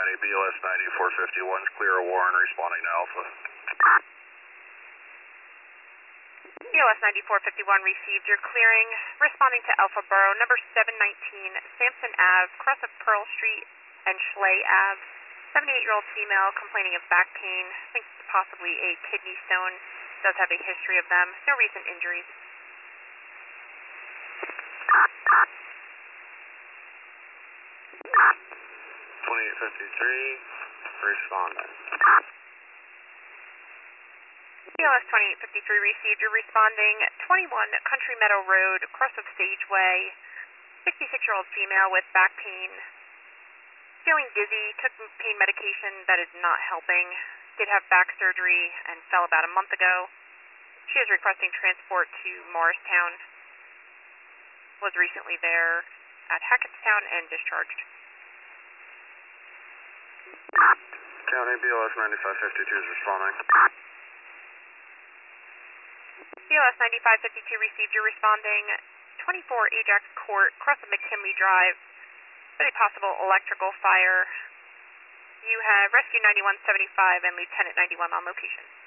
BOS 9451 is clear of Warren, responding to Alpha. BOS 9451 received your clearing, responding to Alpha Borough, number 719, Sampson Ave, cross of Pearl Street and Schley Ave. 78-year-old female complaining of back pain, thinks possibly a kidney stone, does have a history of them, no recent injuries. 2853, responding. BOS 2853 received your responding, 21 Country Meadow Road, cross of Sageway, 66-year-old female with back pain, feeling dizzy, took pain medication that is not helping, did have back surgery and fell about a month ago. She is requesting transport to Morristown, was recently there at Hackettstown and discharged. County BOS 9552 is responding. BOS 9552 received your responding, 24 Ajax Court, cross of McKinley Drive, with a possible electrical fire. You have Rescue 9175 and Lieutenant 91 on location.